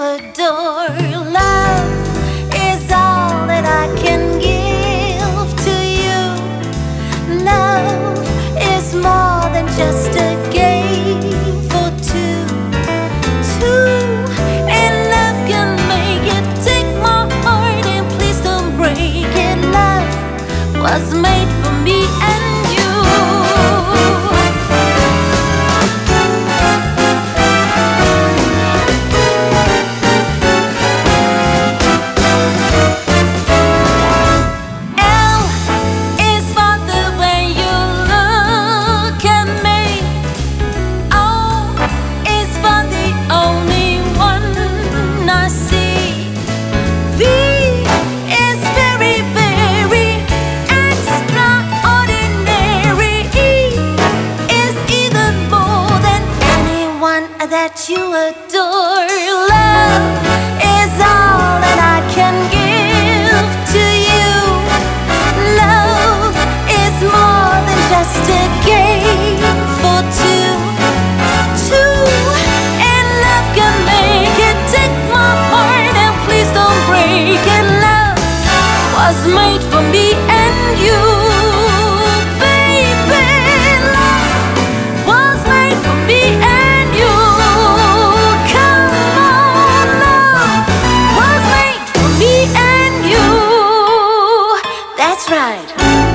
adore. Love is all that I can give to you. Love is more than just a game for two. Two in love can make it. Take my heart and please don't break it. Love was made for me and you. That you adore. Love is all that I can give to you. Love is more than just a game for two. Two in love can make it. Take my heart and please don't break it. Love was made for me and you. That's right.